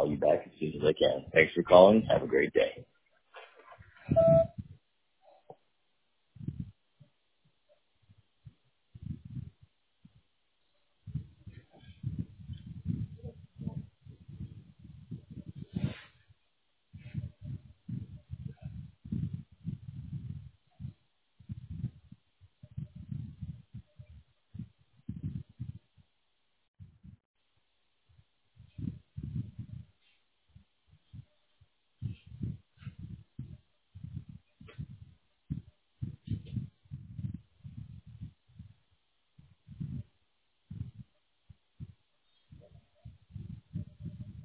call you back as soon as I can. Thanks for calling. Have a great day.